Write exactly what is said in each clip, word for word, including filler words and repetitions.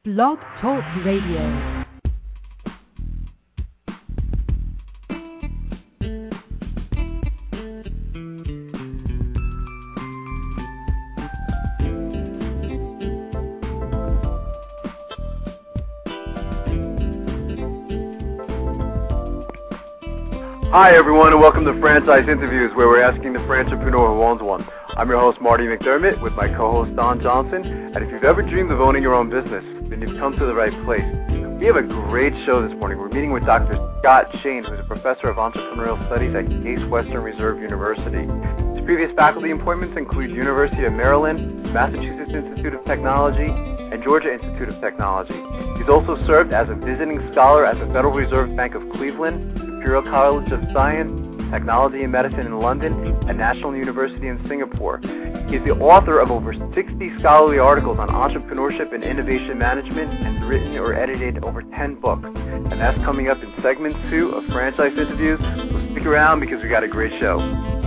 Blog Talk Radio. Hi everyone, and welcome to Franchise Interviews, where we're asking the franchipreneur who owns one. I'm your host, Marty McDermott, with my co-host, Don Johnson, and if you've ever dreamed of owning your own business, then you've come to the right place. We have a great show this morning. We're meeting with Doctor Scott Shane, who's a professor of entrepreneurial studies at Case Western Reserve University. His previous faculty appointments include University of Maryland, Massachusetts Institute of Technology, and Georgia Institute of Technology. He's also served as a visiting scholar at the Federal Reserve Bank of Cleveland, Imperial College of Science, Technology and Medicine in London, and National University in Singapore. He's the author of over sixty scholarly articles on entrepreneurship and innovation management, and written or edited over ten books. And that's coming up in segment two of Franchise Interviews. So stick around because we got a great show.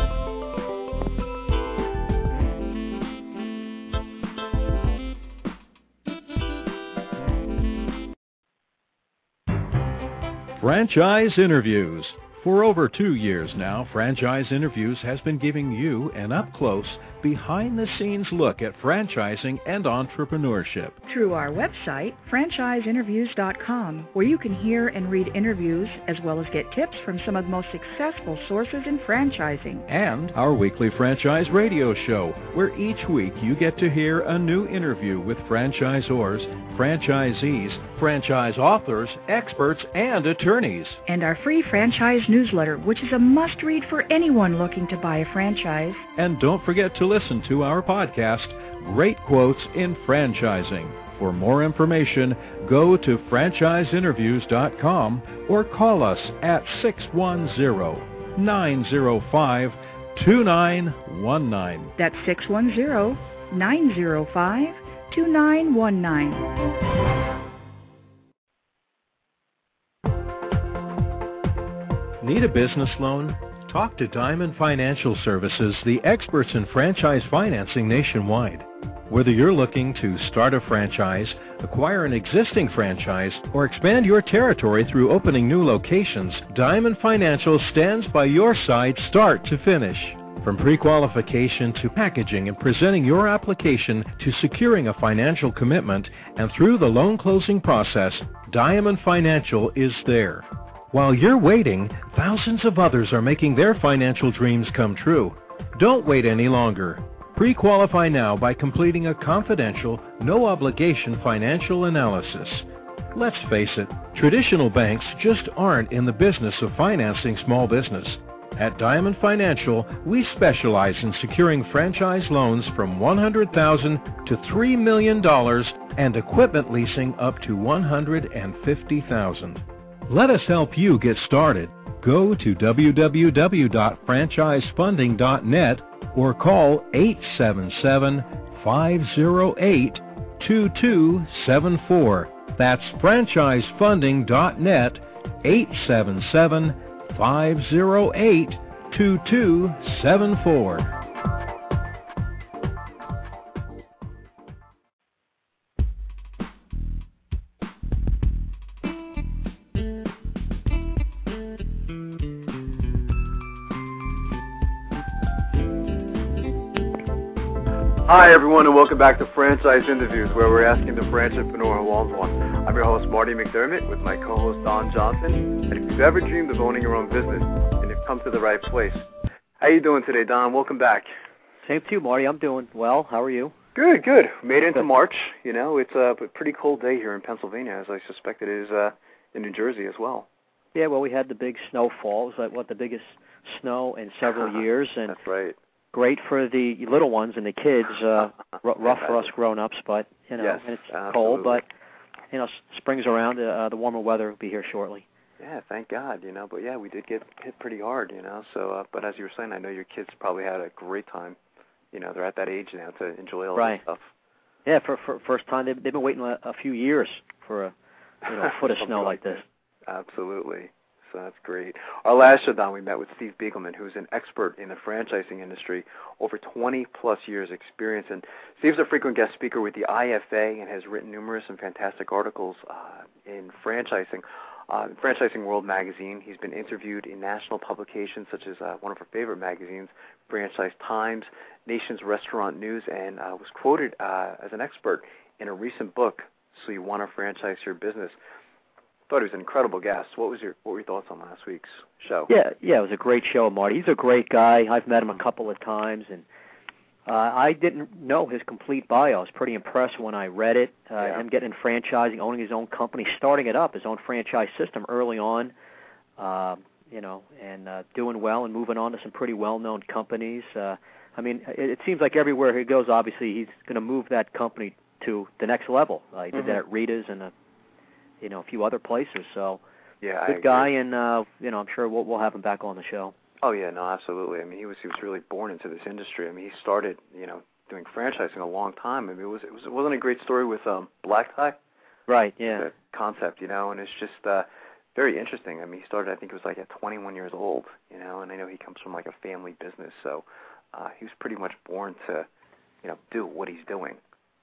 Franchise Interviews. For over two years now, Franchise Interviews has been giving you an up-close, behind-the-scenes look at franchising and entrepreneurship. Through our website, franchise interviews dot com, where you can hear and read interviews as well as get tips from some of the most successful sources in franchising. And our weekly franchise radio show, where each week you get to hear a new interview with franchisors, franchisees, franchise authors, experts, and attorneys. And our free franchise newsletter, which is a must-read for anyone looking to buy a franchise. And don't forget to listen to our podcast, Great Quotes in Franchising. For more information, go to franchise interviews dot com or call us at six one zero, nine zero five, two nine one nine. That's six one zero, nine zero five, two nine one nine. Need a business loan? Talk to Diamond Financial Services, the experts in franchise financing nationwide. Whether you're looking to start a franchise, acquire an existing franchise, or expand your territory through opening new locations, Diamond Financial stands by your side start to finish. From pre-qualification to packaging and presenting your application to securing a financial commitment, and through the loan closing process, Diamond Financial is there. While you're waiting, thousands of others are making their financial dreams come true. Don't wait any longer. Pre-qualify now by completing a confidential, no-obligation financial analysis. Let's face it, traditional banks just aren't in the business of financing small business. At Diamond Financial, we specialize in securing franchise loans from one hundred thousand dollars to three million dollars and equipment leasing up to one hundred fifty thousand dollars. Let us help you get started. Go to w w w dot franchise funding dot net or call eight seven seven, five zero eight, two two seven four. That's franchise funding dot net, eight seven seven, five zero eight, two two seven four. Hi everyone, and welcome back to Franchise Interviews, where we're asking the franchipreneur who owns one. I'm your host, Marty McDermott, with my co-host, Don Johnson. And if you've ever dreamed of owning your own business, then you've come to the right place. How you doing today, Don? Welcome back. Same to you, Marty. I'm doing well. How are you? Good, good. Made it into March. You know, it's a pretty cold day here in Pennsylvania, as I suspect it is uh, in New Jersey as well. Yeah, well, we had the big snowfall. It was like, what, the biggest snow in several years. And that's right. Great for the little ones and the kids, uh, r- rough for us grown-ups, but, you know, yes, and it's absolutely. cold, but, you know, spring's around, uh, the warmer weather will be here shortly. Yeah, thank God, you know, but yeah, we did get hit pretty hard, you know, so, uh, but as you were saying, I know your kids probably had a great time, you know, they're at that age now to enjoy all right. that stuff. Yeah, for, for first time, they've, they've been waiting a, a few years for a, you know, a foot of snow like this. Absolutely. uh, that's great. Our last show, Don, we met with Steve Biegelman, who's an expert in the franchising industry, over twenty plus years experience. And Steve's a frequent guest speaker with the I F A and has written numerous and fantastic articles uh, in franchising. Uh, Franchising World magazine. He's been interviewed in national publications such as uh, one of our favorite magazines, Franchise Times, Nation's Restaurant News, and uh, was quoted uh, as an expert in a recent book, So You Want to Franchise Your Business. Thought he was an incredible guest. What was your what were your thoughts on last week's show? Yeah, yeah, it was a great show, Marty. He's a great guy. I've met him a couple of times, and uh, I didn't know his complete bio. I was pretty impressed when I read it. Uh, yeah. Him getting in franchising, owning his own company, starting it up, his own franchise system early on, uh, you know, and uh, doing well and moving on to some pretty well-known companies. Uh, I mean, it, it seems like everywhere he goes, obviously, he's going to move that company to the next level. Uh, he did mm-hmm. that at Rita's and a, you know, a few other places. So, yeah, good guy, and uh, you know, I'm sure we'll, we'll have him back on the show. Oh yeah, no, absolutely. I mean, he was he was really born into this industry. I mean, he started, you know, doing franchising a long time. I mean, it was it was it wasn't a great story with um, Black Tie, right? Yeah, the concept, you know, and it's just uh, very interesting. I mean, he started, I think it was like at twenty-one years old, you know, and I know he comes from like a family business, so uh, he was pretty much born to, you know, do what he's doing.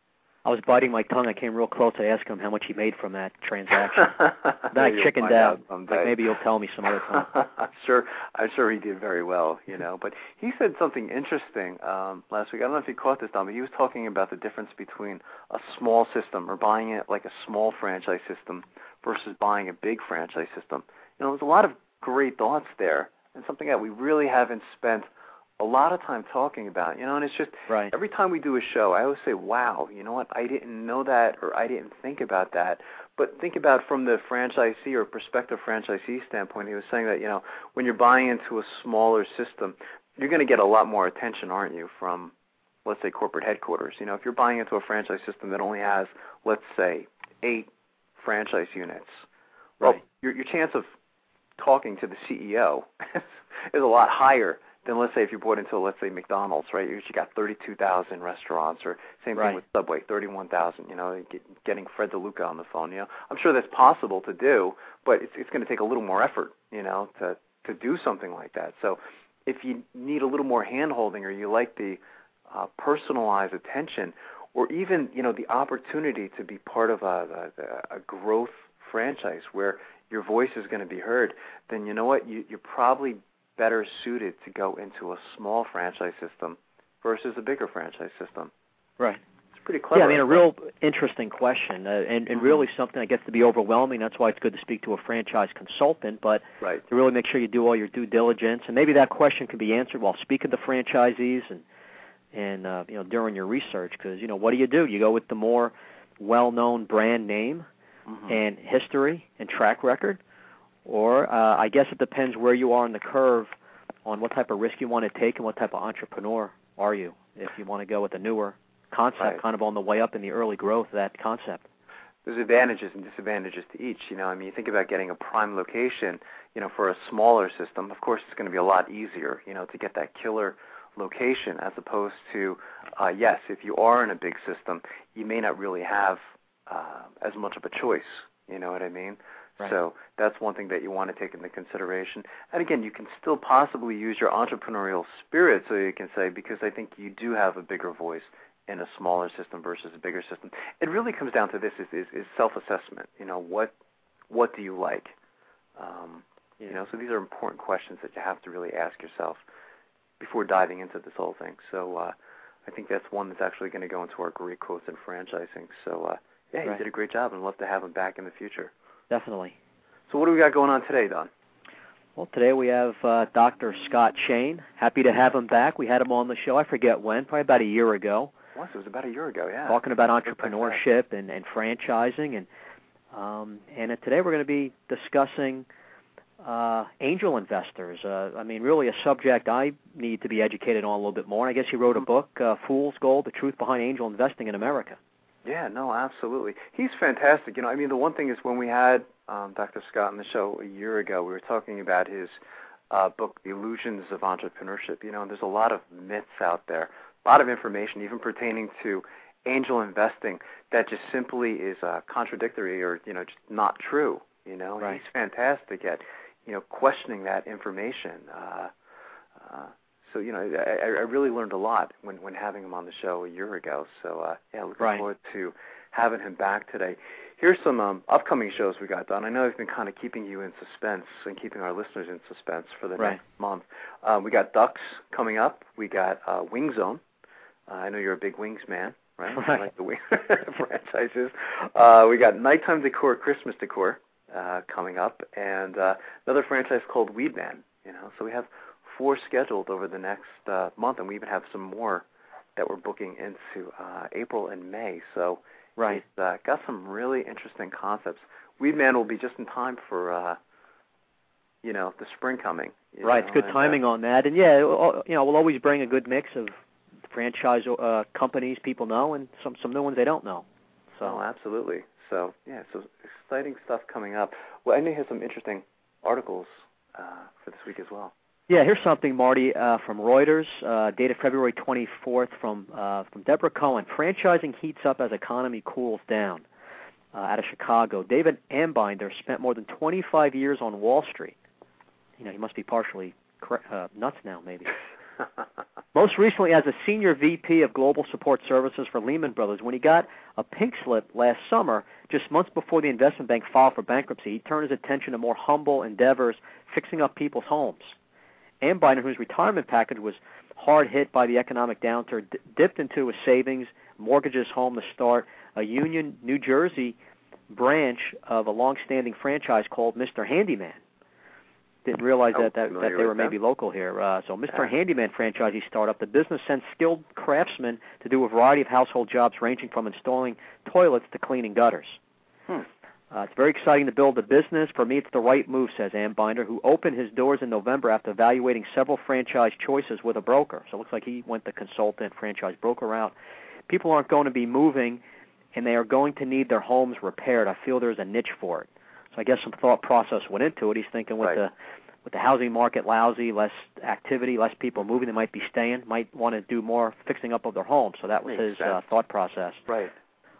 I was biting my tongue. I came real close to ask him how much he made from that transaction. Then I chickened out. Like maybe he'll tell me some other time. I'm sure. I'm sure he did very well, you know. But he said something interesting um, last week. I don't know if you caught this, Don, but he was talking about the difference between a small system or buying it like a small franchise system versus buying a big franchise system. You know, there's a lot of great thoughts there, and something that we really haven't spent a lot of time talking about, you know, and it's just right. Every time we do a show, I always say, wow, you know what, I didn't know that or I didn't think about that. But think about from the franchisee or prospective franchisee standpoint, he was saying that, you know, when you're buying into a smaller system, you're going to get a lot more attention, aren't you, from, let's say, corporate headquarters. You know, if you're buying into a franchise system that only has, let's say, eight franchise units, well, right. your, your chance of talking to the C E O is a lot higher then let's say if you bought into, let's say, McDonald's, right, you got thirty-two thousand restaurants, or same right. thing with Subway, thirty-one thousand, you know, get, getting Fred DeLuca on the phone, you know. I'm sure that's possible to do, but it's, it's going to take a little more effort, you know, to, to do something like that. So if you need a little more hand-holding or you like the uh, personalized attention or even, you know, the opportunity to be part of a, a, a growth franchise where your voice is going to be heard, then you know what, you, you're probably better suited to go into a small franchise system versus a bigger franchise system. Right. It's pretty clever. Yeah, I mean, a real interesting question, uh, and, and really something that gets to be overwhelming. That's why it's good to speak to a franchise consultant, but right. to really make sure you do all your due diligence. And maybe that question can be answered while speaking to franchisees and, and uh, you know, during your research, because, you know, what do you do? You go with the more well-known brand name mm-hmm. and history and track record, or uh, I guess it depends where you are in the curve on what type of risk you want to take and what type of entrepreneur are you. If you want to go with a newer concept, right. kind of on the way up in the early growth of that concept. There's advantages and disadvantages to each. You know, I mean, you think about getting a prime location, you know, for a smaller system, of course it's going to be a lot easier, you know, to get that killer location as opposed to, uh, yes, if you are in a big system, you may not really have uh, as much of a choice, you know what I mean? Right. So that's one thing that you want to take into consideration. And again, you can still possibly use your entrepreneurial spirit, so you can say, because I think you do have a bigger voice in a smaller system versus a bigger system. It really comes down to this, is, is, is self-assessment. You know, what what do you like? Um, yeah. You know, so these are important questions that you have to really ask yourself before diving into this whole thing. So uh, I think that's one that's actually going to go into our great quotes in franchising. So, uh, yeah, right. you did a great job, and love to have him back in the future. Definitely. So what do we got going on today, Don? Well, today we have uh, Doctor Scott Shane. Happy to have him back. We had him on the show, I forget when, probably about a year ago. What? It was about a year ago, yeah. Talking about entrepreneurship and, and franchising. And um, and today we're going to be discussing uh, angel investors. Uh, I mean, really a subject I need to be educated on a little bit more. I guess he wrote a book, uh, Fool's Gold, The Truth Behind Angel Investing in America. Yeah, no, absolutely. He's fantastic. You know, I mean, the one thing is when we had um, Doctor Scott on the show a year ago, we were talking about his uh, book, The Illusions of Entrepreneurship. You know, and there's a lot of myths out there, a lot of information, even pertaining to angel investing, that just simply is uh, contradictory or, you know, just not true. You know, right. He's fantastic at you know, questioning that information. Uh, uh, so, you know, I, I really learned a lot when, when having him on the show a year ago. So, uh, yeah, looking right. forward to having him back today. Here's some um, upcoming shows we got done. I know I've been kind of keeping you in suspense and keeping our listeners in suspense for the right. next month. Um, we got Ducks coming up. We got uh, Wing Zone. Uh, I know you're a big Wings man, right? right. I like the Wing franchises. Uh, we got Nighttime Decor, Christmas Decor uh, coming up, and uh, another franchise called Weed Man. You know, so we have four scheduled over the next uh, month, and we even have some more that we're booking into uh, April and May. So right. it's uh, got some really interesting concepts. Weed Man will be just in time for, uh, you know, the spring coming. Right, know, it's good and, timing uh, on that. And, yeah, you know, we'll always bring a good mix of franchise uh, companies people know and some, some new ones they don't know. So Oh, absolutely. So, yeah, so exciting stuff coming up. Well, I know you have some interesting articles uh, for this week as well. Yeah, here's something, Marty, uh, from Reuters, uh, dated February twenty-fourth from uh, from Deborah Cohen. Franchising heats up as economy cools down. Uh, out of Chicago, David Ambinder spent more than twenty-five years on Wall Street. You know, he must be partially uh, nuts now, maybe. Most recently as a senior V P of Global Support Services for Lehman Brothers. When he got a pink slip last summer, just months before the investment bank filed for bankruptcy, he turned his attention to more humble endeavors, fixing up people's homes. Ambinder, whose retirement package was hard hit by the economic downturn, d- dipped into his savings, mortgaged his home to start a Union, New Jersey branch of a long-standing franchise called Mister Handyman. Didn't realize that, that, that they were maybe local here. Uh, so Mister Yeah. Handyman franchisee startup, the business sends skilled craftsmen to do a variety of household jobs ranging from installing toilets to cleaning gutters. Hmm. Uh, it's very exciting to build a business. For me, it's the right move, says Ambinder, who opened his doors in November after evaluating several franchise choices with a broker. So it looks like he went the consultant, franchise broker route. People aren't going to be moving, and they are going to need their homes repaired. I feel there's a niche for it. So I guess some thought process went into it. He's thinking with right. the with the housing market lousy, less activity, less people moving, they might be staying, might want to do more fixing up of their homes. So that was Makes his uh, thought process. Right.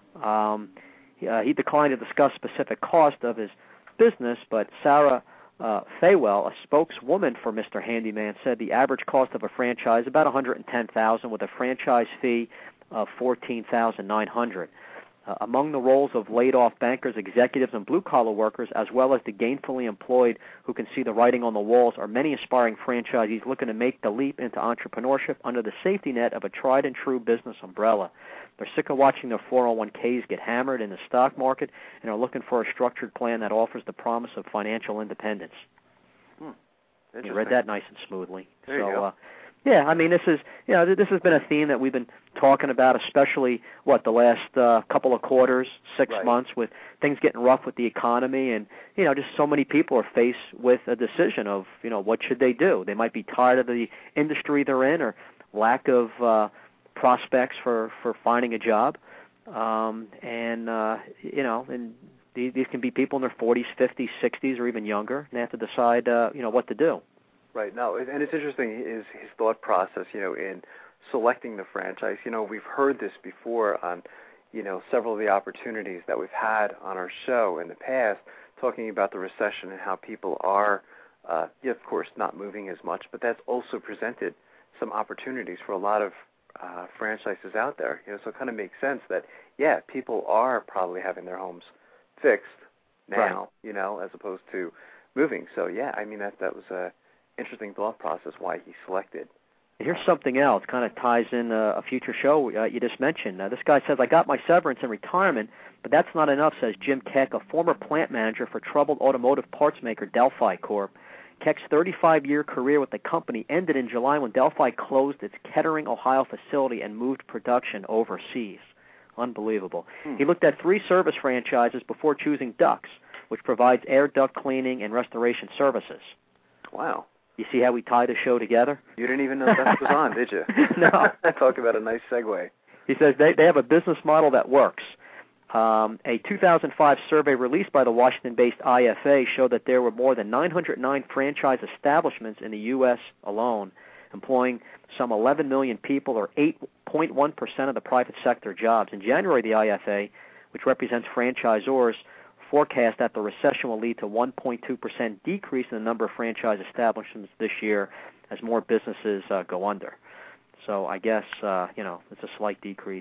Um, Uh, he declined to discuss specific cost of his business, but Sarah uh, Faywell, a spokeswoman for Mister Handyman, said the average cost of a franchise is about one hundred ten thousand dollars with a franchise fee of fourteen thousand nine hundred dollars. Uh, among the roles of laid-off bankers, executives, and blue-collar workers, as well as the gainfully employed who can see the writing on the walls, are many aspiring franchisees looking to make the leap into entrepreneurship under the safety net of a tried-and-true business umbrella. They're sick of watching their four oh one k's get hammered in the stock market and are looking for a structured plan that offers the promise of financial independence. Hmm. You read that nice and smoothly. There so, you go. Uh, yeah, I mean, this is you know this has been a theme that we've been talking about, especially what the last uh, couple of quarters, six right. months, with things getting rough with the economy, and you know, just so many people are faced with a decision of you know what should they do. They might be tired of the industry they're in, or lack of uh, prospects for, for finding a job, um, and uh, you know, and these, these can be people in their forties, fifties, sixties, or even younger, and they have to decide uh, you know what to do. Right. No, and it's interesting is his thought process, you know, in selecting the franchise. You know, we've heard this before on, you know, several of the opportunities that we've had on our show in the past, talking about the recession and how people are, uh, yeah, of course, not moving as much, but that's also presented some opportunities for a lot of uh, franchises out there. You know, so it kind of makes sense that, yeah, people are probably having their homes fixed now, right. you know, as opposed to moving. So, yeah, I mean, that that was a interesting thought process why he selected. Here's something else, kind of ties in uh, a future show uh, you just mentioned. Uh, this guy says, I got my severance in retirement, but that's not enough, says Jim Keck, a former plant manager for troubled automotive parts maker Delphi Corp. Keck's thirty-five-year career with the company ended in July when Delphi closed its Kettering, Ohio facility and moved production overseas. Unbelievable. Hmm. He looked at three service franchises before choosing Ducks, which provides air duct cleaning and restoration services. Wow. You see how we tie the show together? You didn't even know that was on, did you? No. Talk about a nice segue. He says they, they have a business model that works. Um, a two thousand five survey released by the Washington-based I F A showed that there were more than nine hundred nine franchise establishments in the U S alone, employing some eleven million people, or eight point one percent of the private sector jobs. In January, the I F A, which represents franchisors, forecast that the recession will lead to one point two percent decrease in the number of franchise establishments this year as more businesses uh, go under. So I guess, uh, you know, it's a slight decrease.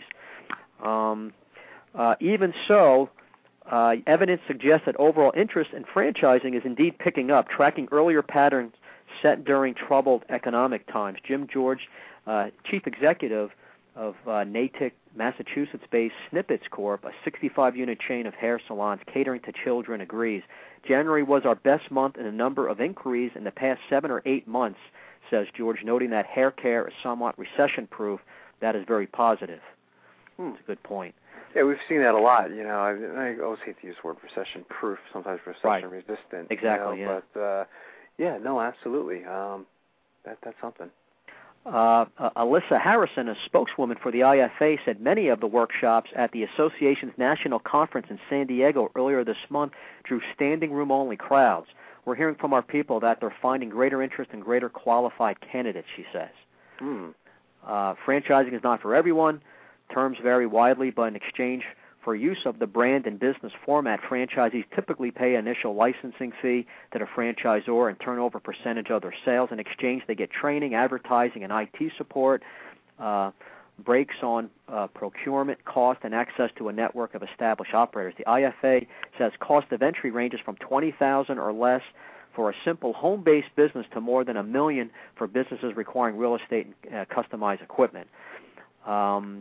Um, uh, even so, uh, evidence suggests that overall interest in franchising is indeed picking up, tracking earlier patterns set during troubled economic times. Jim George, uh, chief executive of uh, Natick, Massachusetts-based Snippets Corp, a sixty-five unit chain of hair salons catering to children, agrees. January was our best month in a number of inquiries in the past seven or eight months, says George, noting that hair care is somewhat recession-proof. That is very positive. Hmm. That's a good point. Yeah, we've seen that a lot. You know, I, I always hate to use the word recession-proof, sometimes recession-resistant. Right. Exactly, you know, yeah. But, uh, yeah, no, absolutely. Um, that That's something. Uh, uh, Alyssa Harrison, a spokeswoman for the I F A, said many of the workshops at the association's national conference in San Diego earlier this month drew standing room-only crowds. We're hearing from our people that they're finding greater interest in greater qualified candidates, she says. Hmm. Uh, franchising is not for everyone. Terms vary widely, but in exchange for use of the brand and business format, franchisees typically pay an initial licensing fee to the franchisor and turnover percentage of their sales. In exchange, they get training, advertising, and I T support, uh, breaks on uh, procurement cost, and access to a network of established operators. The I F A says cost of entry ranges from twenty thousand dollars or less for a simple home-based business to more than a million for businesses requiring real estate and uh, customized equipment. Um,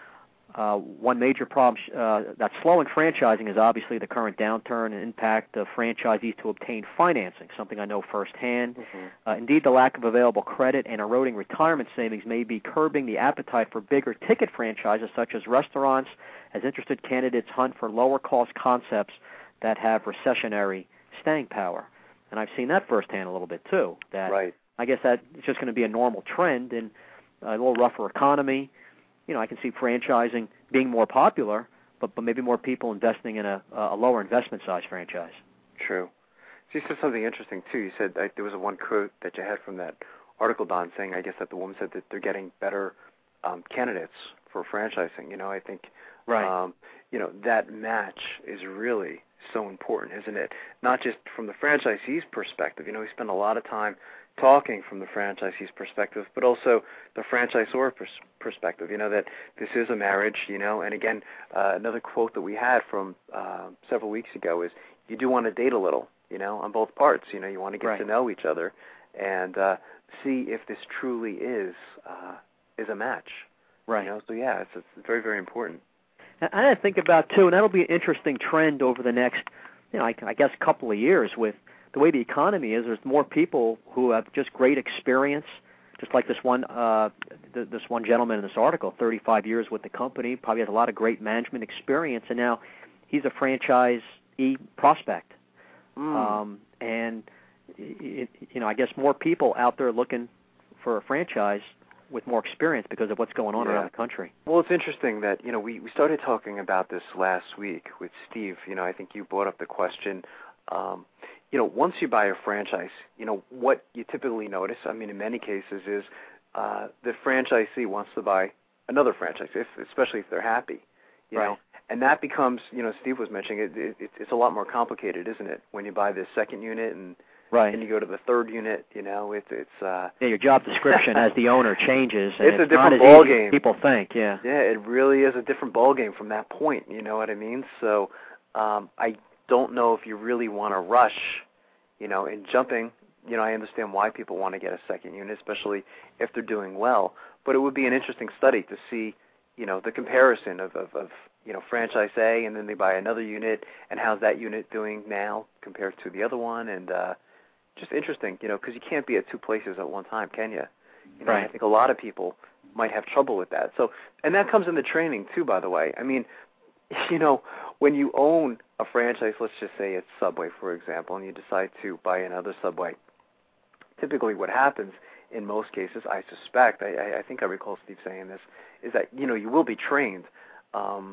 Uh, one major problem uh, that's slowing franchising is obviously the current downturn and impact of franchisees to obtain financing, something I know firsthand. Mm-hmm. Uh, indeed, the lack of available credit and eroding retirement savings may be curbing the appetite for bigger ticket franchises such as restaurants as interested candidates hunt for lower-cost concepts that have recessionary staying power. And I've seen that firsthand a little bit, too. That Right. I guess that it's just going to be a normal trend in a little rougher economy. You know, I can see franchising being more popular, but, but maybe more people investing in a, a lower investment size franchise. True. So you said something interesting, too. You said like, there was a one quote that you had from that article, Don, saying, I guess, that the woman said that they're getting better um, candidates for franchising. You know, I think, right. um, you know, that match is really so important, isn't it? Not just from the franchisee's perspective. You know, we spend a lot of time talking from the franchisee's perspective, but also the franchisor pers- perspective, you know, that this is a marriage, you know, and again, uh, another quote that we had from uh, several weeks ago is you do want to date a little, you know, on both parts, you know, you want to get right. to know each other and uh, see if this truly is uh, is a match. Right. You know, so yeah, it's, it's very, very important. And I think about, too, and that'll be an interesting trend over the next, you know, I, I guess, couple of years with the way the economy is. There's more people who have just great experience, just like this one uh, th- this one gentleman in this article, thirty-five years with the company, probably has a lot of great management experience, and now he's a franchisee prospect. Mm. Um, and, it, you know, I guess more people out there looking for a franchise with more experience because of what's going on yeah. around the country. Well, it's interesting that, you know, we, we started talking about this last week with Steve. You know, I think you brought up the question, um, you know, once you buy a franchise, you know, what you typically notice, I mean, in many cases, is uh, the franchisee wants to buy another franchise, if, especially if they're happy, you right. know. And that becomes, you know, Steve was mentioning, it, it, it's a lot more complicated, isn't it, when you buy this second unit and right. and you go to the third unit, you know, it, it's... Uh, yeah, your job description as the owner changes. And it's, it's a different not as ball easy game. as people think, yeah. Yeah, it really is a different ball game from that point, you know what I mean? So um, I don't know if you really want to rush, you know, in jumping. You know, I understand why people want to get a second unit, especially if they're doing well. But it would be an interesting study to see, you know, the comparison of, of, of you know, franchise A, and then they buy another unit, and how's that unit doing now compared to the other one, and uh, just interesting, you know, because you can't be at two places at one time, can you? You know, right. I think a lot of people might have trouble with that. So, and that comes in the training too, by the way. I mean, you know, when you own a franchise, let's just say it's Subway, for example, and you decide to buy another Subway, typically what happens in most cases, I suspect, I, I think I recall Steve saying this, is that, you know, you will be trained um,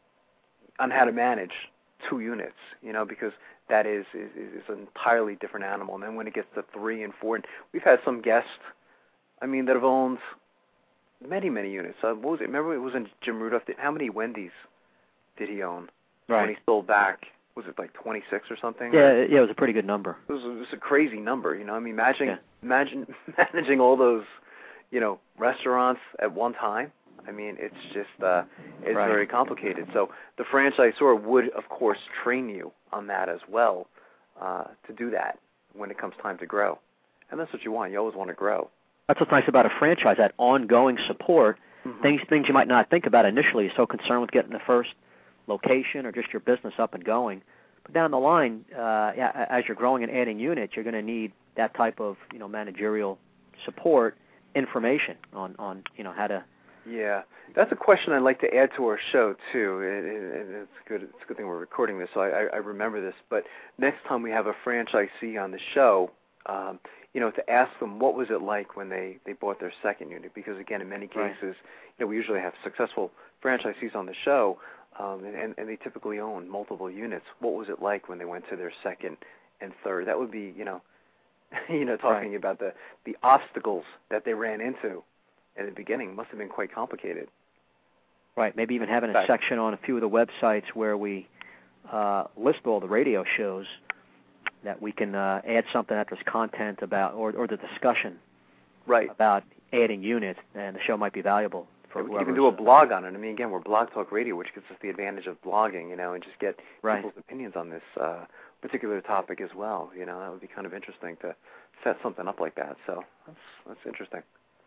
on how to manage two units, you know, because that is, is, is an entirely different animal. And then when it gets to three and four, and we've had some guests, I mean, that have owned many, many units. Uh, what was it? Remember it was in Jim Rudolph. How many Wendy's did he own right. when he sold back was it like twenty-six or something? Yeah, or, yeah, it was a pretty good number. It was, it was a crazy number, you know. I mean, imagine, Yeah. imagine managing all those, you know, restaurants at one time. I mean, it's just, uh, it's Right. very complicated. So the franchisor would, of course, train you on that as well uh, to do that when it comes time to grow. And that's what you want. You always want to grow. That's what's nice about a franchise, that ongoing support, Mm-hmm. things things you might not think about initially. You're so concerned with getting the first location or just your business up and going. But down the line, uh, yeah, as you're growing and adding units, you're going to need that type of, you know, managerial support, information on, on you know, how to. Yeah, that's a question I'd like to add to our show too. It, it, it's good. It's a good thing we're recording this, so I, I remember this. But next time we have a franchisee on the show, um, you know, to ask them what was it like when they, they bought their second unit, because again, in many cases, Right. you know, we usually have successful franchisees on the show, um, and, and they typically own multiple units. What was it like when they went to their second and third? That would be, you know, you know, talking Right. about the the obstacles that they ran into in the beginning. Must have been quite complicated. Right, maybe even having a Right. section on a few of the websites where we uh, list all the radio shows, that we can uh, add something that there's content about, or, or the discussion Right. about adding units, and the show might be valuable for We whoever. can even do a blog on it. I mean, again, we're Blog Talk Radio, which gives us the advantage of blogging, you know, and just get Right. people's opinions on this uh, particular topic as well. You know, that would be kind of interesting to set something up like that. So that's that's interesting.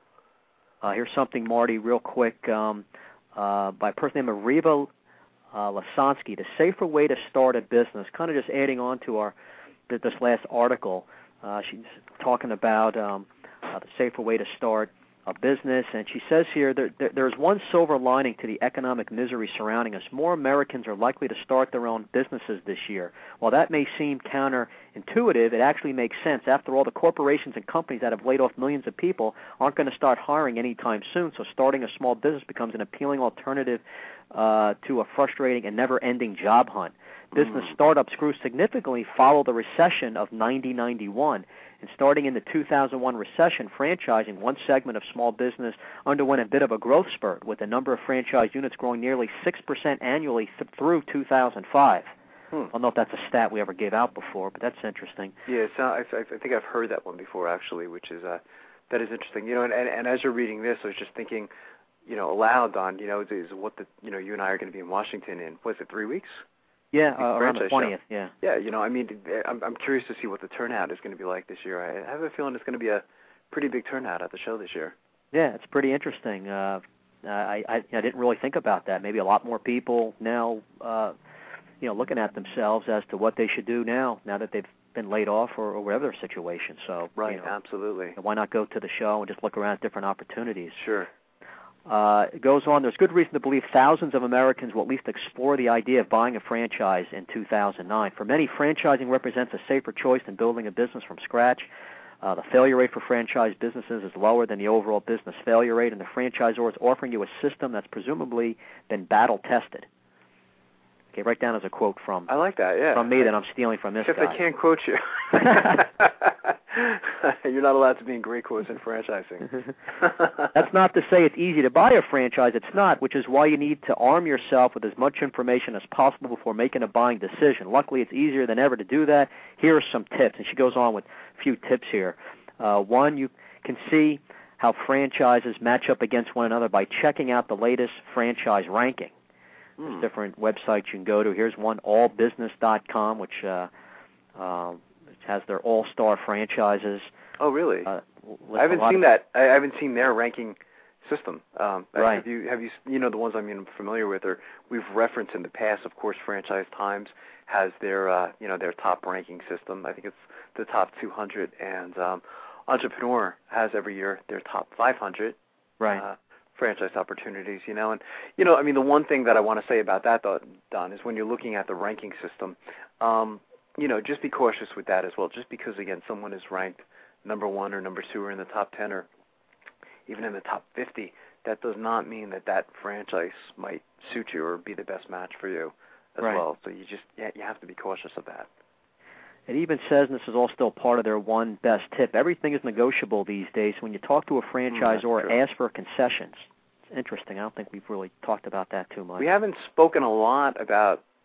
Uh, here's something, Marty, real quick, um, uh, by a person named Ariva uh, Lasansky, the safer way to start a business, kind of just adding on to our this last article. Uh, she's talking about um, uh, the safer way to start a business, and she says here there, there, there's one silver lining to the economic misery surrounding us. More Americans are likely to start their own businesses this year. While that may seem counterintuitive, it actually makes sense. After all, the corporations and companies that have laid off millions of people aren't going to start hiring anytime soon, so starting a small business becomes an appealing alternative uh, to a frustrating and never-ending job hunt. Business startups grew significantly following the recession of nineteen ninety-one. And starting in the two thousand one recession, franchising, one segment of small business, underwent a bit of a growth spurt, with the number of franchise units growing nearly six percent annually th- through two thousand five. Hmm. I don't know if that's a stat we ever gave out before, but that's interesting. Yeah, so I, I think I've heard that one before, actually, which is uh, that is interesting. You know, and, and, and as you're reading this, I was just thinking, you know, aloud, Don, you know, is, is what the, you know, you and I are going to be in Washington in, was it three weeks? Yeah, uh, around the franchise twentieth, show. yeah. Yeah, you know, I mean, I'm, I'm curious to see what the turnout is going to be like this year. I have a feeling it's going to be a pretty big turnout at the show this year. Yeah, it's pretty interesting. Uh, I, I I didn't really think about that. Maybe a lot more people now, uh, you know, looking at themselves as to what they should do now, now that they've been laid off or, or whatever their situation. So, Right, you know, absolutely. why not go to the show and just look around at different opportunities? Sure. Uh, it goes on, there's good reason to believe thousands of Americans will at least explore the idea of buying a franchise in two thousand nine. For many, franchising represents a safer choice than building a business from scratch. Uh, the failure rate for franchise businesses is lower than the overall business failure rate, and the franchisor is offering you a system that's presumably been battle-tested. Okay, write down as a quote from I like that, yeah. from me that I'm stealing from this Except guy. I can't quote you. You're not allowed to be in great quotes in franchising. That's not to say it's easy to buy a franchise. It's not, which is why you need to arm yourself with as much information as possible before making a buying decision. Luckily, it's easier than ever to do that. Here are some tips, and she goes on with a few tips here. Uh, one, you can see how franchises match up against one another by checking out the latest franchise ranking. There's different websites you can go to. Here's one, all business dot com, which uh, uh, has their all-star franchises. Oh, really? Uh, I haven't seen of, that. I haven't seen their ranking system. Um, right. Have you? Have you? You know, the ones I'm familiar with, or we've referenced in the past. Of course, Franchise Times has their, uh, you know, their top ranking system. I think it's the top two hundred, and um, Entrepreneur has every year their top five hundred. Right. Uh, franchise opportunities, you know, and you know, I mean, the one thing that I want to say about that, though, Don, is when you're looking at the ranking system, um, you know, just be cautious with that as well. Just because, again, someone is ranked number one or number two or in the top ten or even in the top fifty, that does not mean that that franchise might suit you or be the best match for you as right. well. So you just yeah, you have to be cautious of that. It even says, and this is all still part of their one best tip, everything is negotiable these days. When you talk to a franchisor, mm, ask for concessions. It's interesting. I don't think we've really talked about that too much. We haven't spoken a lot about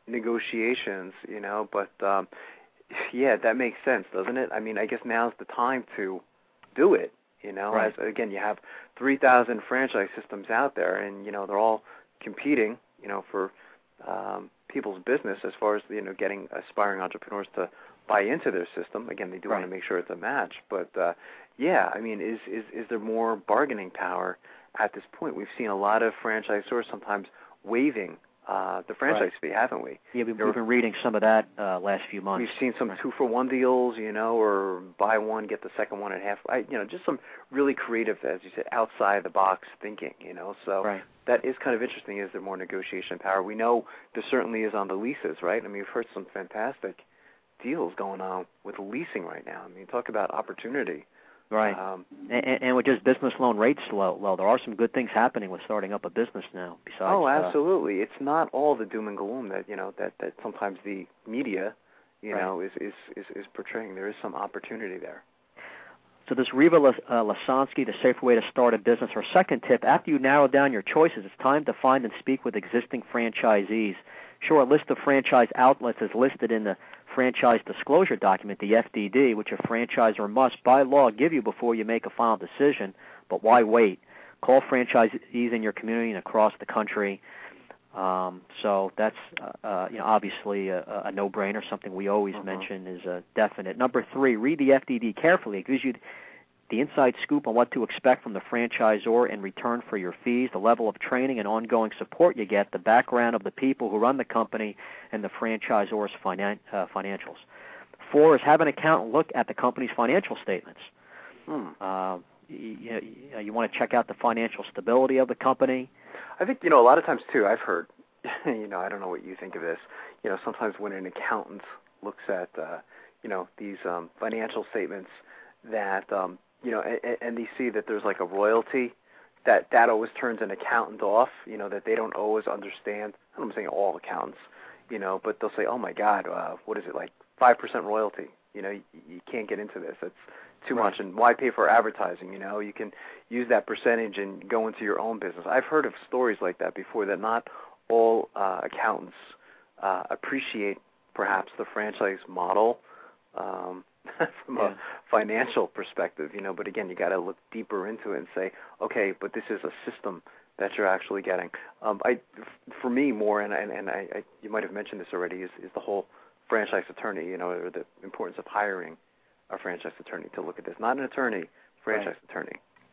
negotiations, you know, but um, yeah, that makes sense, doesn't it? I mean, I guess now's the time to do it, you know. Right. As again, you have three thousand franchise systems out there, and you know they're all competing, you know, for um, people's business as far as you know getting aspiring entrepreneurs to buy into their system. Again, they do Right. want to make sure it's a match, but uh, yeah, I mean, is is is there more bargaining power at this point? We've seen a lot of franchisors sometimes waiving uh, the franchise Right. fee, haven't we? Yeah, we've, There we've been reading some of that uh, last few months. We've seen some Right. two-for-one deals, you know, or buy one, get the second one at half. I, you know, just some really creative, as you said, outside-the-box thinking, you know. So Right. that is kind of interesting. Is there more negotiation power? We know there certainly is on the leases, right? I mean, we've heard some fantastic deals going on with leasing right now. I mean, talk about opportunity. Right. Um, and, and with just business loan rates low, low, there are some good things happening with starting up a business now. Besides, oh, uh, absolutely. It's not all the doom and gloom that you know that, that sometimes the media, you Right. know, is, is, is, is portraying. There is some opportunity there. So this Riva Lis- uh, Lasansky, the safer way to start a business. Our second tip, after you narrow down your choices, it's time to find and speak with existing franchisees. Sure, a list of franchise outlets is listed in the franchise disclosure document, the F D D, which a franchisor must, by law, give you before you make a final decision. But why wait? Call franchisees in your community and across the country. Um, so that's uh, uh, you know obviously a, a no-brainer. Something we always Uh-huh. mention is a definite. Number three, read the F D D carefully. It gives you the inside scoop on what to expect from the franchisor in return for your fees, the level of training and ongoing support you get, the background of the people who run the company, and the franchisor's finan- uh, financials. Four is have an accountant look at the company's financial statements. Hmm. Uh, you, you, you want to check out the financial stability of the company. I think, you know, a lot of times, too, I've heard, you know, I don't know what you think of this, you know, sometimes when an accountant looks at, uh, you know, these um, financial statements that, um, you know, and, and they see that there's like a royalty, that that always turns an accountant off, you know, that they don't always understand. I'm not saying all accountants, you know, but they'll say, oh, my God, uh, what is it, like five percent royalty? You know, you, you can't get into this. It's too Right. much, and why pay for advertising? You know, you can use that percentage and go into your own business. I've heard of stories like that before, that not all uh, accountants uh, appreciate perhaps the franchise model um, from Yeah. a financial perspective, you know, but again, you got to look deeper into it and say, okay, but this is a system that you're actually getting. Um, I, for me, more, and, and, and I, I, you might have mentioned this already, is, is the whole franchise attorney, you know, or the importance of hiring a franchise attorney to look at this. Not an attorney, franchise Right. attorney.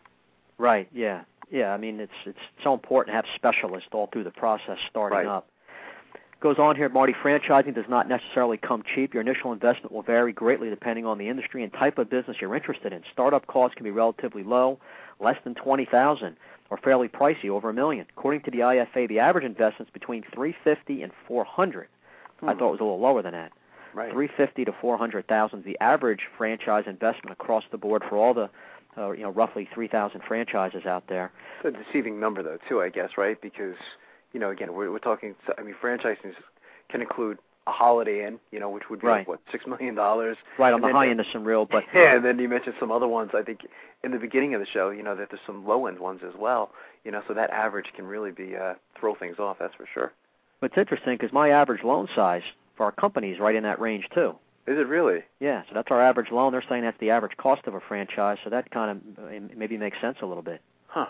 Right, yeah. Yeah, I mean, it's it's so important to have specialists all through the process starting Right. up. Goes on here, Marty, franchising does not necessarily come cheap. Your initial investment will vary greatly depending on the industry and type of business you're interested in. Startup costs can be relatively low, less than twenty thousand dollars, or fairly pricey, over a million. According to the I F A, the average investment is between three hundred fifty thousand dollars and four hundred thousand dollars. Hmm. I thought it was a little lower than that. Right. three hundred fifty thousand to four hundred thousand dollars is the average franchise investment across the board for all the uh, you know roughly three thousand franchises out there. It's a deceiving number, though, too, I guess, right? Because, you know, again, we're, we're talking, I mean, franchising can include a Holiday Inn, you know, which would be, Right. like, what, six million dollars? Right, on And the then- high end of some real, but Yeah, and then you mentioned some other ones, I think, in the beginning of the show, you know, that there's some low-end ones as well, you know, so that average can really be, uh, throw things off, that's for sure. but it's interesting because my average loan size for our company is right in that range too. Is it really? Yeah, so that's our average loan. They're saying that's the average cost of a franchise, so that kind of uh, maybe makes sense a little bit. Huh.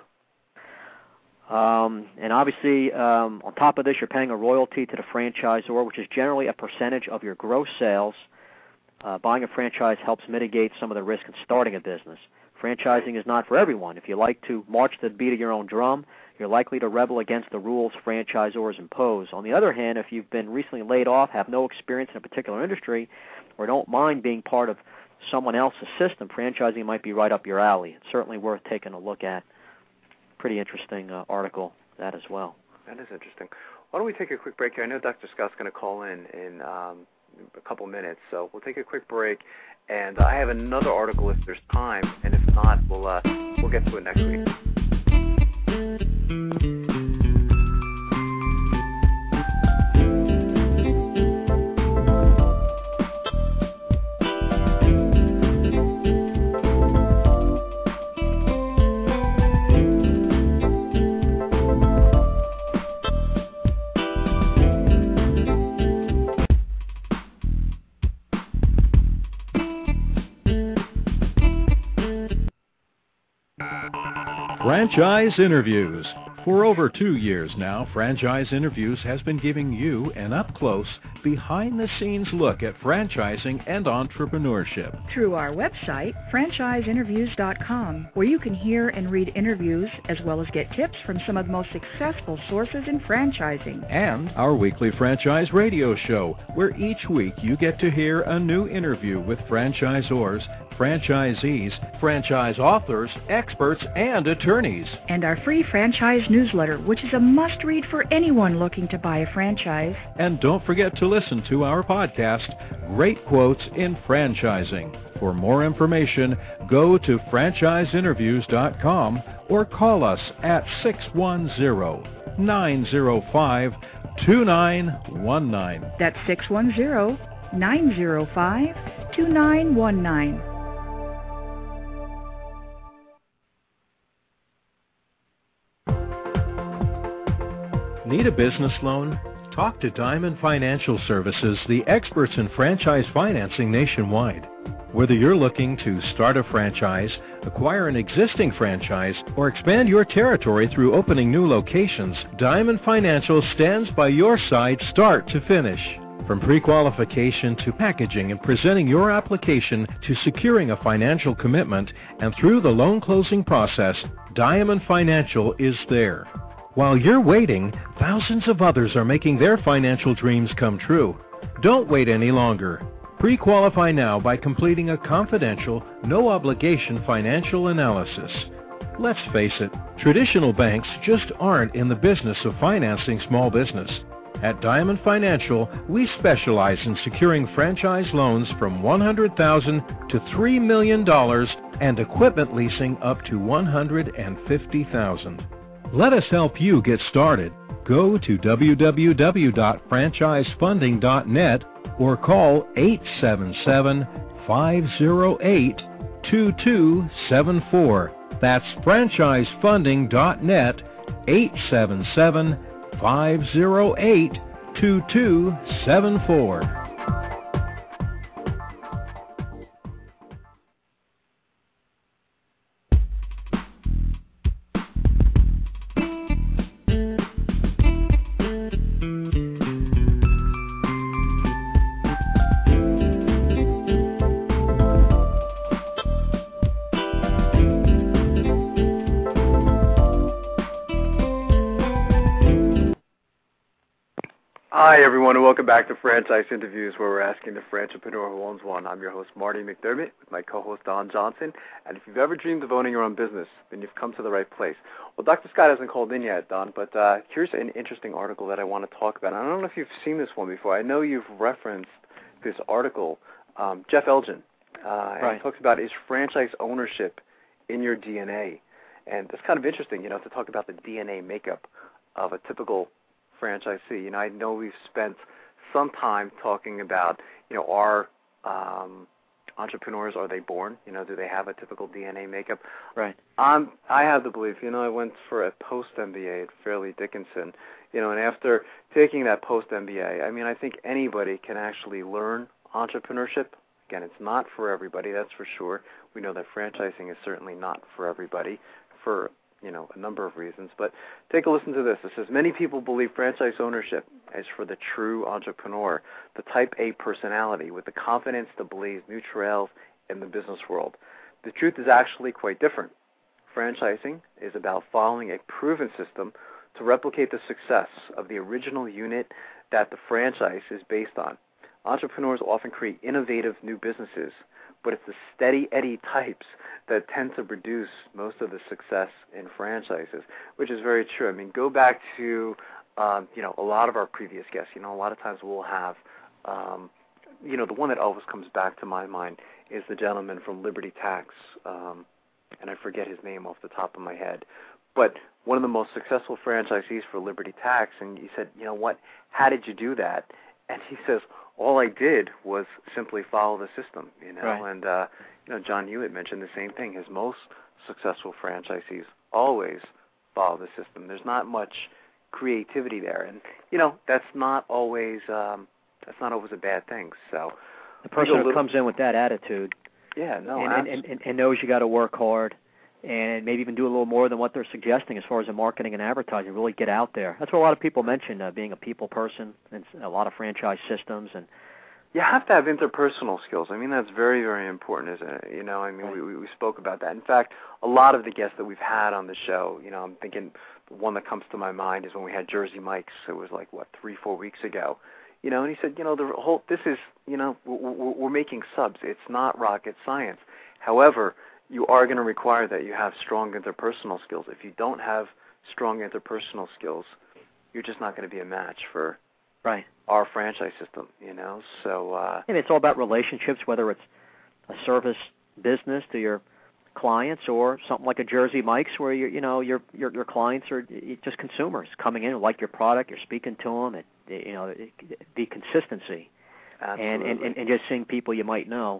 Um, and obviously, um, on top of this, you're paying a royalty to the franchisor, which is generally a percentage of your gross sales. Uh, buying a franchise helps mitigate some of the risk in starting a business. Franchising is not for everyone. If you like to march to the beat of your own drum, you're likely to rebel against the rules franchisors impose. On the other hand, if you've been recently laid off, have no experience in a particular industry, or don't mind being part of someone else's system, franchising might be right up your alley. It's certainly worth taking a look at. Pretty interesting uh, article, that as well. That is interesting. Why don't we take a quick break here? I know Doctor Scott's going to call in in um, a couple minutes, so we'll take a quick break. And I have another article if there's time, and if not, we'll uh, we'll get to it next week. Franchise Interviews. For over two years now, Franchise Interviews has been giving you an up-close, behind-the-scenes look at franchising and entrepreneurship. Through our website, franchise interviews dot com, where you can hear and read interviews as well as get tips from some of the most successful sources in franchising. And our weekly franchise radio show, where each week you get to hear a new interview with franchisors, franchisees, franchise authors, experts, and attorneys. And our free franchise newsletter, which is a must-read for anyone looking to buy a franchise. And don't forget to listen to our podcast, Great Quotes in Franchising. For more information, go to franchise interviews dot com or call us at six one zero, nine zero five, two nine one nine. That's six one zero, nine zero five, two nine one nine. Need a business loan? Talk to Diamond Financial Services, the experts in franchise financing nationwide. Whether you're looking to start a franchise, acquire an existing franchise, or expand your territory through opening new locations, Diamond Financial stands by your side start to finish. From pre-qualification to packaging and presenting your application to securing a financial commitment, and through the loan closing process, Diamond Financial is there. While you're waiting, thousands of others are making their financial dreams come true. Don't wait any longer. Pre-qualify now by completing a confidential, no-obligation financial analysis. Let's face it, traditional banks just aren't in the business of financing small business. At Diamond Financial, we specialize in securing franchise loans from one hundred thousand dollars to three million dollars and equipment leasing up to one hundred fifty thousand dollars. Let us help you get started. Go to w w w dot franchise funding dot net or call eight seven seven, five zero eight, two two seven four. That's franchise funding dot net, eight seven seven, five zero eight, two two seven four. Hi, everyone, and welcome back to Franchise Interviews, where we're asking the Franchipreneur who owns one. I'm your host, Marty McDermott, with my co-host, Don Johnson. And if you've ever dreamed of owning your own business, then you've come to the right place. Well, Doctor Scott hasn't called in yet, Don, but uh, here's an interesting article that I want to talk about. I don't know if you've seen this one before. I know you've referenced this article. Um, Jeff Elgin, uh, right. and he talks about, is franchise ownership in your D N A? And it's kind of interesting, you know, to talk about the D N A makeup of a typical franchisee. You know, I know we've spent some time talking about, you know, are um, entrepreneurs, are they born? You know, do they have a typical D N A makeup? Right. Um, I have the belief, you know, I went for a post-M B A at Fairleigh Dickinson, you know, and after taking that post-M B A, I mean, I think anybody can actually learn entrepreneurship. Again, it's not for everybody, that's for sure. We know that franchising is certainly not for everybody for, you know, a number of reasons. But take a listen to this. It says, many people believe franchise ownership is for the true entrepreneur, the type A personality with the confidence to blaze new trails in the business world. The truth is actually quite different. Franchising is about following a proven system to replicate the success of the original unit that the franchise is based on. Entrepreneurs often create innovative new businesses, but it's the steady Eddie types that tend to produce most of the success in franchises, which is very true. I mean, go back to, um, you know, a lot of our previous guests. You know, a lot of times we'll have, um, you know, the one that always comes back to my mind is the gentleman from Liberty Tax, um, and I forget his name off the top of my head, but one of the most successful franchisees for Liberty Tax, and he said, you know what, how did you do that? And he says, all I did was simply follow the system, you know. Right. And, uh, you know, John Hewitt mentioned the same thing. His most successful franchisees always follow the system. There's not much creativity there. And, you know, that's not always um, that's not always a bad thing. So the person who comes in with that attitude yeah, no, and, and, and, and knows you got to work hard and maybe even do a little more than what they're suggesting as far as the marketing and advertising, really get out there. That's what a lot of people mention, uh, being a people person, and a lot of franchise systems. And you have to have interpersonal skills. I mean, that's very, very important, isn't it? You know, I mean, right. we, we spoke about that. In fact, a lot of the guests that we've had on the show, you know, I'm thinking the one that comes to my mind is when we had Jersey Mike's. It was like, what, three, four weeks ago. You know, and he said, you know, the whole, this is, you know, we're, we're making subs. It's not rocket science. However, you are going to require that you have strong interpersonal skills. If you don't have strong interpersonal skills, you're just not going to be a match for right. our franchise system, you know. So uh, and it's all about relationships, whether it's a service business to your clients or something like a Jersey Mike's, where you you know your your your clients are just consumers coming in who like your product. You're speaking to them, and you know the consistency, and, and and and just seeing people you might know.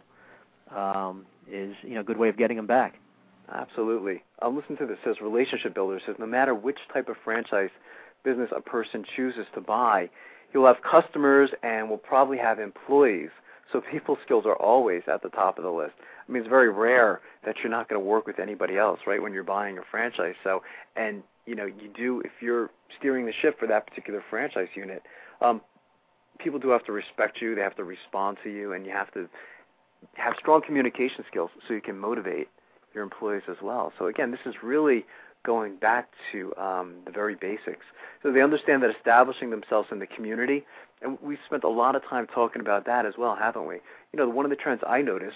Um, is you know a good way of getting them back. Absolutely. I'll listen to this. It says Relationship Builder says no matter which type of franchise business a person chooses to buy, he'll have customers and will probably have employees. So people skills are always at the top of the list. I mean, it's very rare that you're not going to work with anybody else, right, when you're buying a franchise. So, and you know, you do if you're steering the ship for that particular franchise unit. Um, people do have to respect you. They have to respond to you, and you have to have strong communication skills so you can motivate your employees as well. So again, this is really going back to um, the very basics. So they understand that establishing themselves in the community, and we've spent a lot of time talking about that as well, haven't we? You know, one of the trends I notice,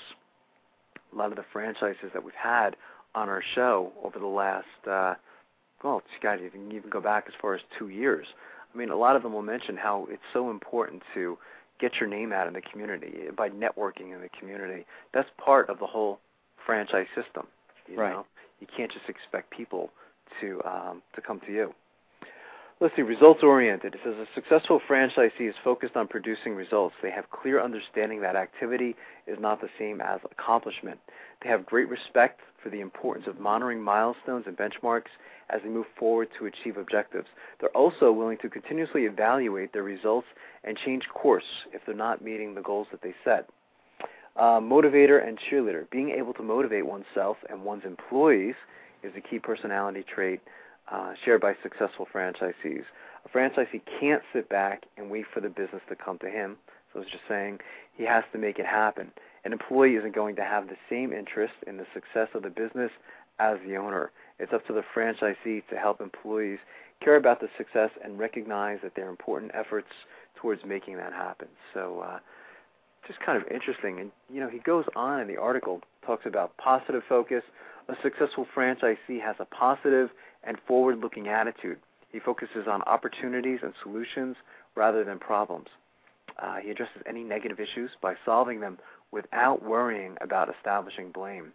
a lot of the franchises that we've had on our show over the last, uh, well, God, you can even go back as far as two years. I mean, a lot of them will mention how it's so important to get your name out in the community by networking in the community. That's part of the whole franchise system. You right. know, you can't just expect people to um, to come to you. Let's see, results oriented. It says a successful franchisee is focused on producing results. They have clear understanding that activity is not the same as accomplishment. They have great respect for the importance of monitoring milestones and benchmarks as they move forward to achieve objectives. They're also willing to continuously evaluate their results and change course if they're not meeting the goals that they set. Uh, motivator and cheerleader. Being able to motivate oneself and one's employees is a key personality trait uh, shared by successful franchisees. A franchisee can't sit back and wait for the business to come to him. So it's just saying he has to make it happen. An employee isn't going to have the same interest in the success of the business as the owner. It's up to the franchisee to help employees care about the success and recognize that there are important efforts towards making that happen. So uh, just kind of interesting. And, you know, he goes on in the article, talks about positive focus. A successful franchisee has a positive and forward-looking attitude. He focuses on opportunities and solutions rather than problems. Uh, he addresses any negative issues by solving them without worrying about establishing blame.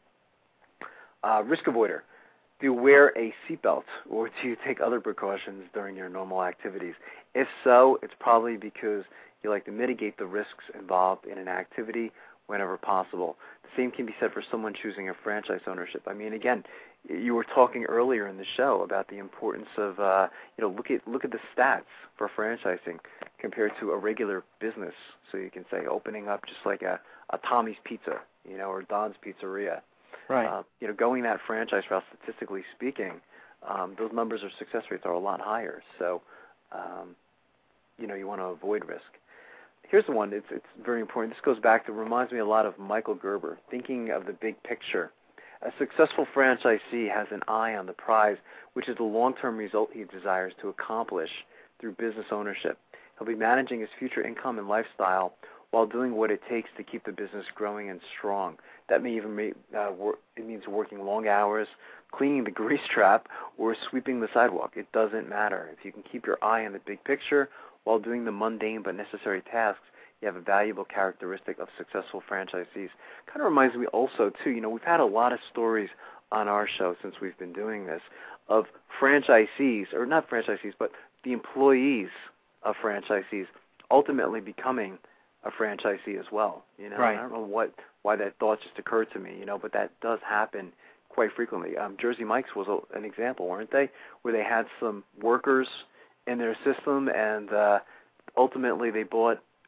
Uh, risk avoider. Do you wear a seatbelt or do you take other precautions during your normal activities? If so, it's probably because you like to mitigate the risks involved in an activity whenever possible. The same can be said for someone choosing a franchise ownership. I mean, again, you were talking earlier in the show about the importance of, uh, you know, look at look at the stats for franchising compared to a regular business. So you can say opening up just like a, a Tommy's Pizza, you know, or Don's Pizzeria. Right. Uh, you know, going that franchise route, statistically speaking, um, those numbers or success rates are a lot higher. So, um, you know, you want to avoid risk. Here's the one. It's it's very important. This goes back to, reminds me a lot of Michael Gerber, thinking of the big picture. A successful franchisee has an eye on the prize, which is the long-term result he desires to accomplish through business ownership. He'll be managing his future income and lifestyle while doing what it takes to keep the business growing and strong. That may even mean, uh, wor- it means working long hours, cleaning the grease trap, or sweeping the sidewalk. It doesn't matter. If you can keep your eye on the big picture while doing the mundane but necessary tasks, you have a valuable characteristic of successful franchisees. Kind of reminds me also, too, you know, we've had a lot of stories on our show since we've been doing this of franchisees, or not franchisees, but the employees of franchisees ultimately becoming a franchisee as well. You know, right. I don't know what why that thought just occurred to me, you know, but that does happen quite frequently. Um, Jersey Mike's was a, an example, weren't they, where they had some workers in their system, and uh, ultimately they bought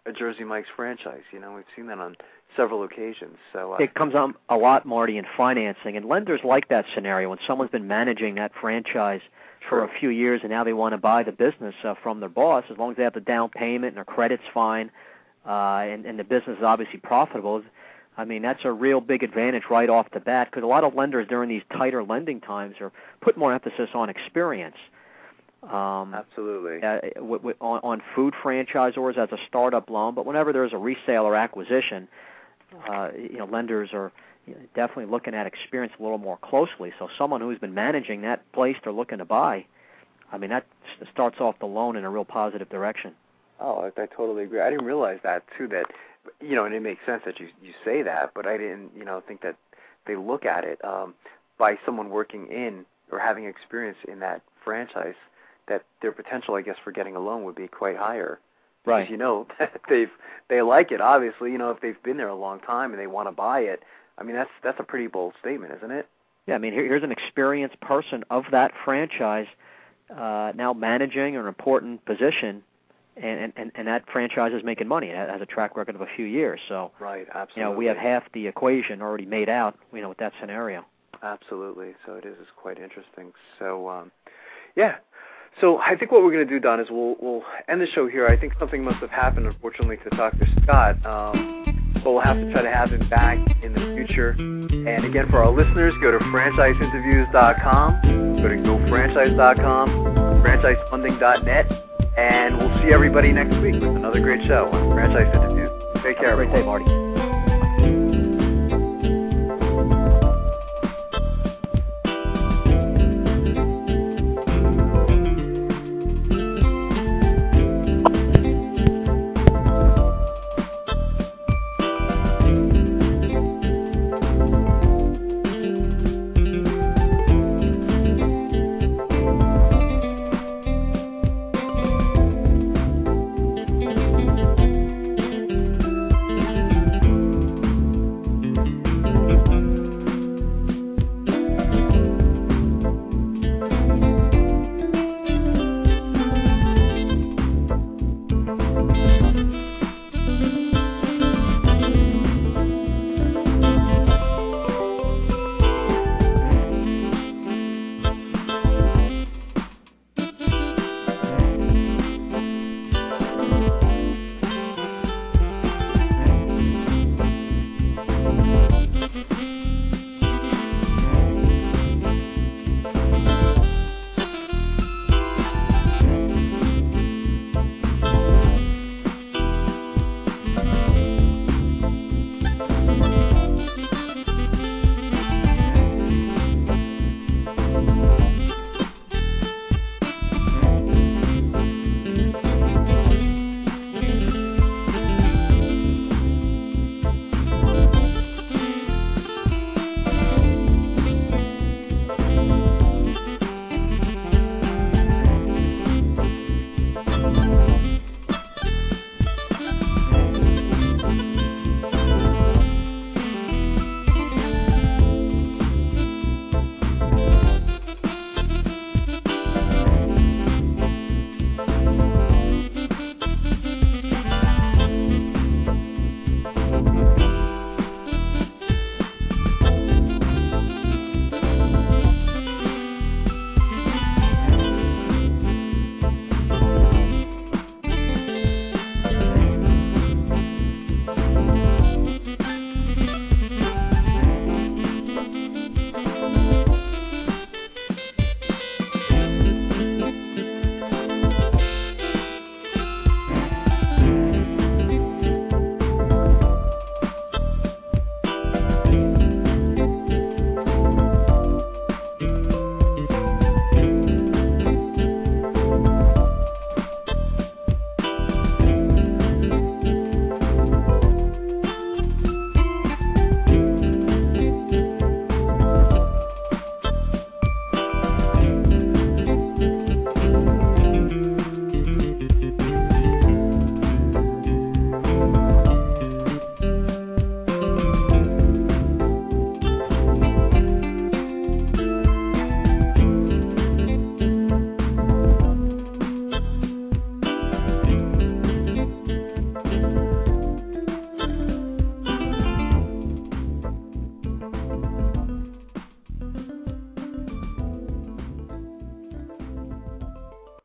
a Jersey Mike's franchise. You know, we've seen that on several occasions. So uh, it comes up a lot, Marty, in financing, and lenders like that scenario when someone's been managing that franchise for a few years and now they want to buy the business uh, from their boss. As long as they have the down payment and their credit's fine, uh, and, and the business is obviously profitable, I mean, that's a real big advantage right off the bat, because a lot of lenders during these tighter lending times are put more emphasis on experience. Um, Absolutely. Uh, w- w- on, on food franchisors as a startup loan, but whenever there's a resale or acquisition, uh, you know, lenders are you know, definitely looking at experience a little more closely. So someone who's been managing that place they're looking to buy, I mean, that s- starts off the loan in a real positive direction. Oh, I, I totally agree. I didn't realize that too. That you know, and it makes sense that you you say that, but I didn't you know think that they look at it um, by someone working in or having experience in that franchise, that their potential, I guess, for getting a loan would be quite higher. Right. Because, you know, they've they like it, obviously. You know, if they've been there a long time and they want to buy it, I mean, that's that's a pretty bold statement, isn't it? Yeah, I mean, here, here's an experienced person of that franchise uh, now managing an important position, and, and, and that franchise is making money. It has a track record of a few years. So, right, absolutely. You know, we have half the equation already made out, you know, with that scenario. Absolutely. So it is it's quite interesting. So, um, yeah. So I think what we're going to do, Don, is we'll we'll end the show here. I think something must have happened, unfortunately, to Doctor Scott. Um, but we'll have to try to have him back in the future. And again, for our listeners, go to franchise interviews dot com, go to go franchise dot com, franchise funding dot net, and we'll see everybody next week with another great show on Franchise Interviews. Take care, Have a great day, everyone. Marty.